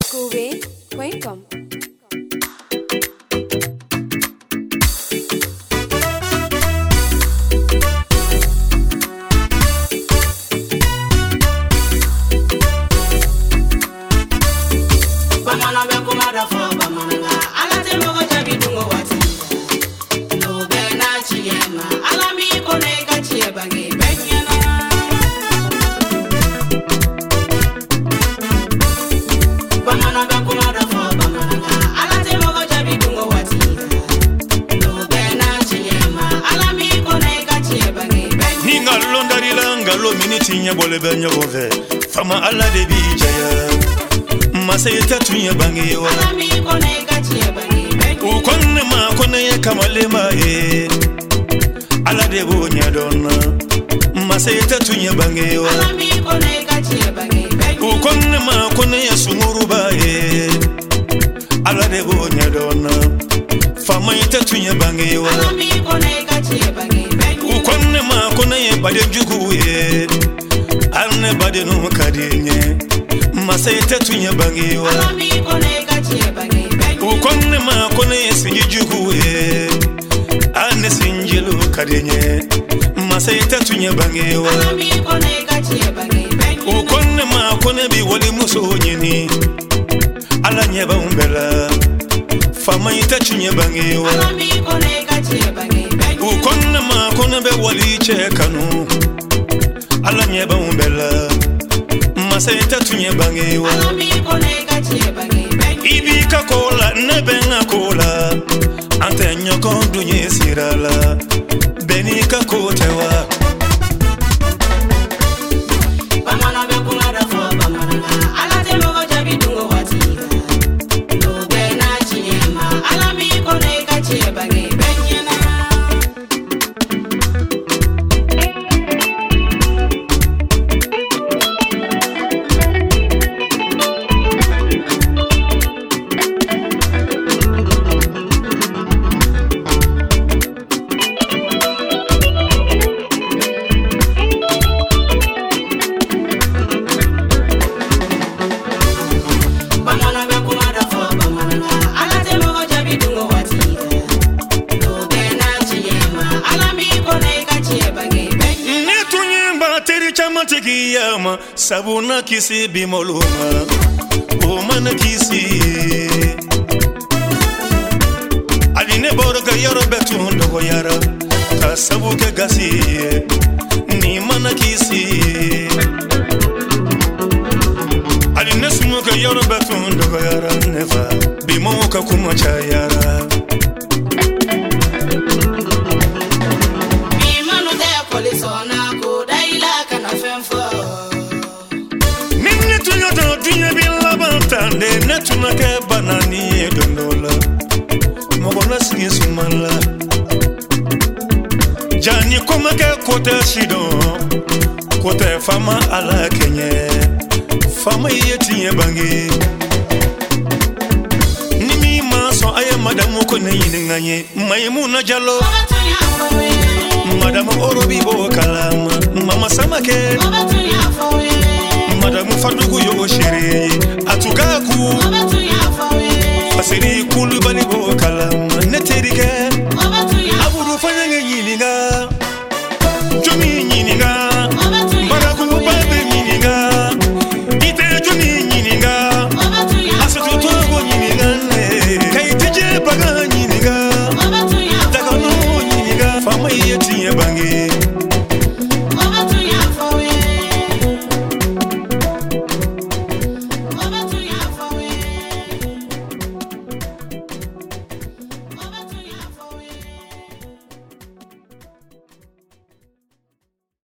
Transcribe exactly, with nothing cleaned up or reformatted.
Kuwait point com. Lo miniti nya bole benyo gove fama alla de bijaya masayeta tunya bangi wa alami kone gachi bangi benyo u konne ma kone kamale ma e alla de bonya donna masayeta tunya bangi wa alami kone gachi bangi benyo u konne ma kone sunguru ba e alla de bonya donna fama yeta tunya bangi wa alami kone gachi bangi benyo u konne ma kone bade jugu e anne bade no kadinye masayeta tunya bangi wa alami kone gachi bangi benyo u konne ma kone sinji jugu e anne sinjelo kadinye masayeta tunya bangi wa alami kone gachi bangi benyo u konne ma kone bi wali muso nyini ala nyeba umbela fama ita tunya bangi wa alami kone gachi bangi benyo u konne ma kone be wali che kanu ala nyeba umbela masayeta tunya bangi wa alami kone gachi bangi benyo ibi ka kola nebe nga kola ante nyoko dunye sirala beni ka kotewa bamana be kula da fo bamana ala te mo jabi dungo wati no be na chiema alami kone gachi bangi benyo na Yama sabuna kisi bimoluma o mana kisi aline borga yaro betun dogo yara ka sabu ke gasi ni mana kisi aline sumu ke yaro betun dogo yara never bimo ka kuma chayara bimano de polisona ko daila kana fenfo Dunya bila bantande netuna ke banani dondola mogona sigi sumala jani koma ke kota shido kota fama ala kenye fama yeti bangi nimi maso aye madamu ko ne yinganye maimuna jallo madamu orobi bo kalama mama samake Madamu fadugu yo shere atugaku fasiri kulubali bo kalam